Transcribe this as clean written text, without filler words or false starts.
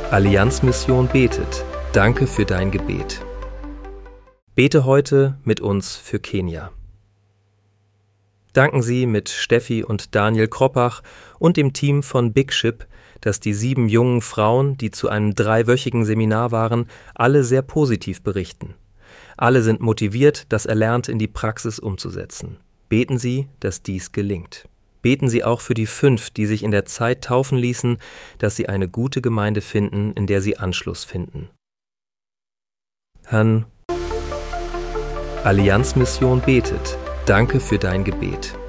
Allianzmission betet. Danke für dein Gebet. Bete heute mit uns für Kenia. Danken Sie mit Steffi und Daniel Kroppach und dem Team von Big Ship, dass die 7 jungen Frauen, die zu einem 3-wöchigen Seminar waren, alle sehr positiv berichten. Alle sind motiviert, das Erlernte in die Praxis umzusetzen. Beten Sie, dass dies gelingt. Beten Sie auch für die 5, die sich in der Zeit taufen ließen, dass sie eine gute Gemeinde finden, in der sie Anschluss finden. Herrn, Allianzmission betet. Danke für dein Gebet.